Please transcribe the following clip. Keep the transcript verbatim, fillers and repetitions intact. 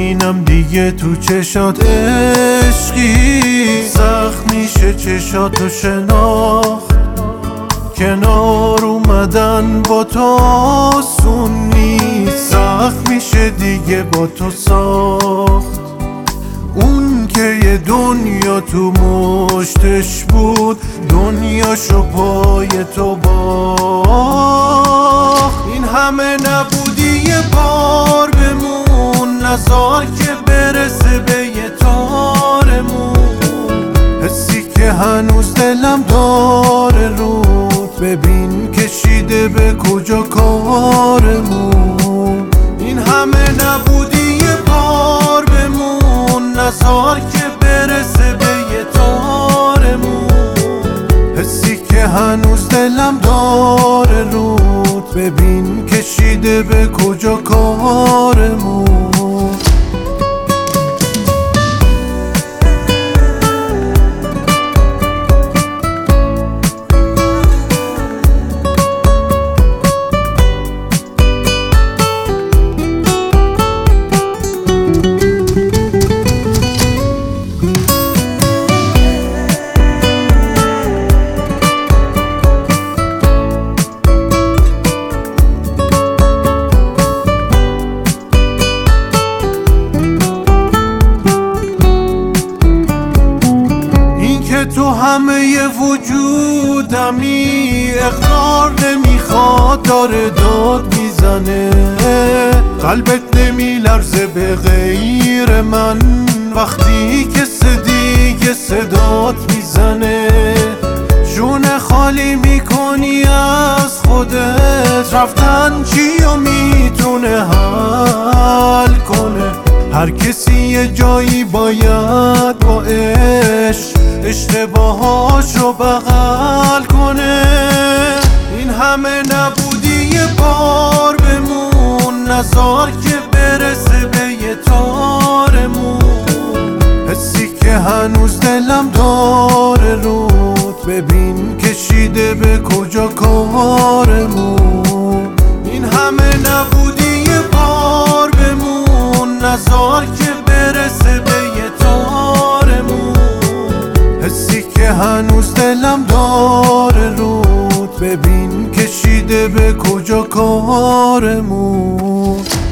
میبینم دیگه تو چشات عشقی، سخت میشه چشاتو شناخت، کنار اومدن با تو آسون نیست، سخت میشه دیگه با تو ساخت. اون که یه دنیا تو مشتش بود، دنیاشو پای تو باخت. این همه نبودی یه بار بمون، نزار که برسه به یه تارمون، حسی که هنوز دلم داره رود، ببین کشیده به کجا کارمون. این همه نبودی یه بار بمون، نزار که برسه به یه تارمون، حسی که هنوز دلم داره رود، ببین کشیده به کجا کارمون. تو همه وجودمی، اقرار نمیخواد داره داد میزنه، قلبت نمیلرزه به غیر من وقتی که دیگه صدات میزنه. جون خالی میکنی از خودت، رفتن چیو میتونه حل کنه، هر کسی یه جایی باید با عشق اشتباهاش رو بغل کنه. این همه نبودی یه بار بمون، نزار که برسه به یه تارمون، حسی که هنوز دلم داره رود، ببین کشیده به کجا کارمون. این همه نبودی یه بار بمون، نزار که برسه به یه تارمون، حسی که هنوز دلم داره رود، ببین کشیده به کجا کارمون.